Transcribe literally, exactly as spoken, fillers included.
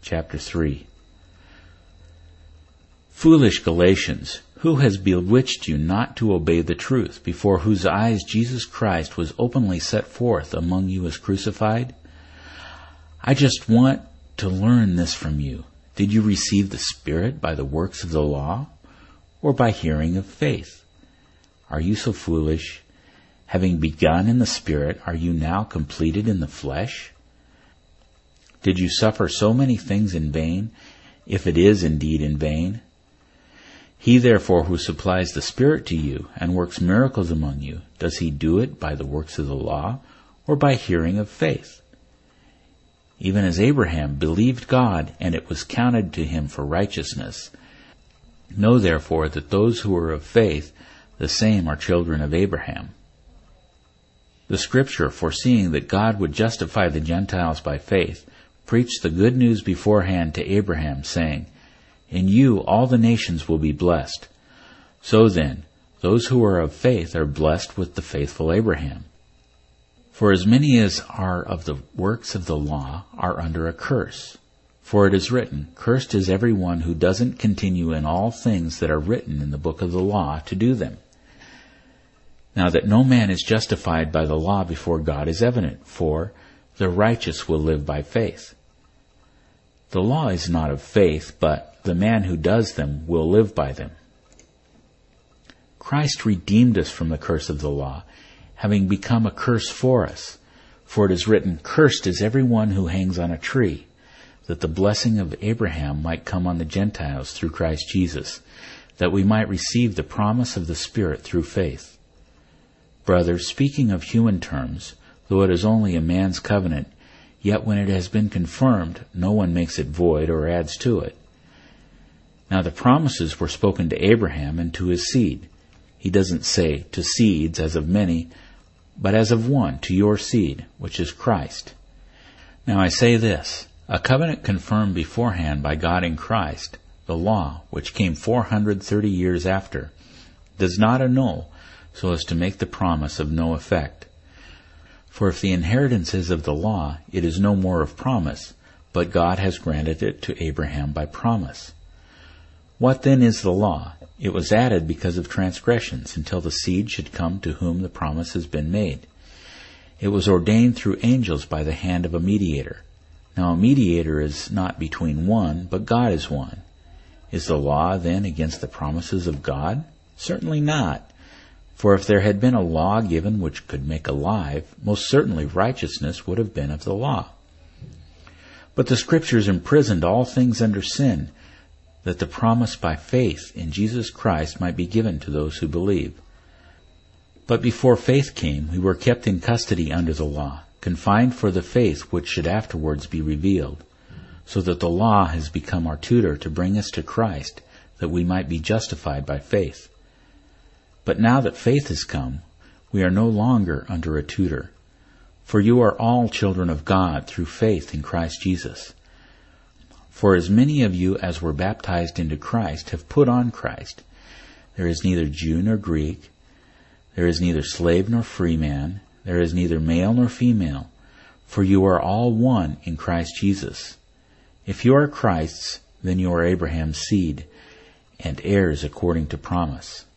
chapter three. Foolish Galatians, who has bewitched you not to obey the truth, before whose eyes Jesus Christ was openly set forth among you as crucified? I just want to learn this from you. Did you receive the Spirit by the works of the law, or by hearing of faith? Are you so foolish? Having begun in the Spirit, are you now completed in the flesh? Did you suffer so many things in vain, if it is indeed in vain? He therefore who supplies the Spirit to you and works miracles among you, does he do it by the works of the law, or by hearing of faith? Even as Abraham believed God, and it was counted to him for righteousness. Know therefore that those who are of faith, the same are children of Abraham. The Scripture, foreseeing that God would justify the Gentiles by faith, preached the good news beforehand to Abraham, saying, In you all the nations will be blessed. So then, those who are of faith are blessed with the faithful Abraham. For as many as are of the works of the law are under a curse. For it is written, Cursed is every one who doesn't continue in all things that are written in the book of the law to do them. Now that no man is justified by the law before God is evident, for the righteous will live by faith. The law is not of faith, but the man who does them will live by them. Christ redeemed us from the curse of the law, having become a curse for us. For it is written, Cursed is every one who hangs on a tree, that the blessing of Abraham might come on the Gentiles through Christ Jesus, that we might receive the promise of the Spirit through faith. Brothers, speaking of human terms, though it is only a man's covenant, yet when it has been confirmed, no one makes it void or adds to it. Now the promises were spoken to Abraham and to his seed. He doesn't say, to seeds as of many, but as of one, to your seed, which is Christ. Now I say this, a covenant confirmed beforehand by God in Christ, the law, which came four hundred thirty years after, does not annul, so as to make the promise of no effect. For if the inheritance is of the law, it is no more of promise, but God has granted it to Abraham by promise. What then is the law? It was added because of transgressions, until the seed should come to whom the promise has been made. It was ordained through angels by the hand of a mediator. Now a mediator is not between one, but God is one. Is the law then against the promises of God? Certainly not. For if there had been a law given which could make alive, most certainly righteousness would have been of the law. But the Scriptures imprisoned all things under sin, that the promise by faith in Jesus Christ might be given to those who believe. But before faith came, we were kept in custody under the law, confined for the faith which should afterwards be revealed, so that the law has become our tutor to bring us to Christ, that we might be justified by faith. But now that faith has come, we are no longer under a tutor. For you are all children of God through faith in Christ Jesus. For as many of you as were baptized into Christ have put on Christ. There is neither Jew nor Greek. There is neither slave nor free man. There is neither male nor female. For you are all one in Christ Jesus. If you are Christ's, then you are Abraham's seed, and heirs according to promise.